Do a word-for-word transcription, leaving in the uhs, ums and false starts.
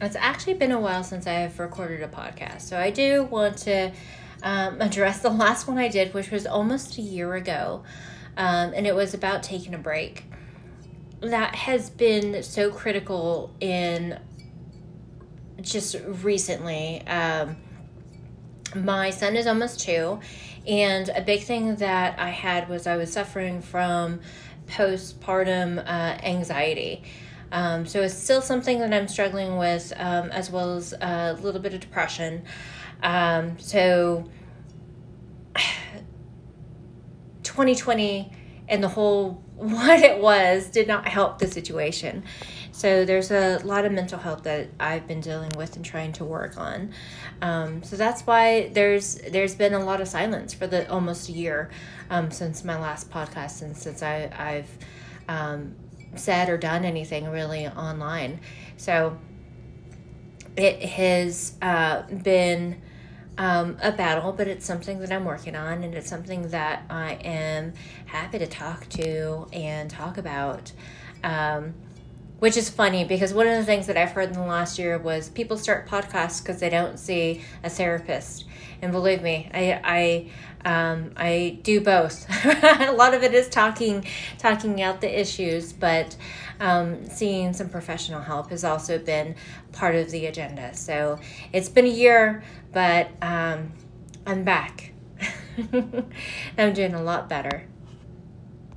It's actually been a while since I've recorded a podcast, so I do want to um, address the last one I did, which was almost a year ago, um, and it was about taking a break. That has been so critical in just recently. Um, my son is almost two, and a big thing that I had was I was suffering from postpartum uh, anxiety. Um, so it's still something that I'm struggling with, um, as well as a little bit of depression. Um, so twenty twenty and the whole what it was did not help the situation. So there's a lot of mental health that I've been dealing with and trying to work on. Um, so that's why there's there's been a lot of silence for the almost a year um, since my last podcast, and since I, I've um, said or done anything really online. So it has uh, been um, a battle, but it's something that I'm working on, and it's something that I am happy to talk to and talk about. Um, which is funny because one of the things that I've heard in the last year was people start podcasts because they don't see a therapist. And believe me, I I um, I do both. A lot of it is talking talking out the issues, but um, seeing some professional help has also been part of the agenda. So it's been a year, but um, I'm back. I'm doing a lot better.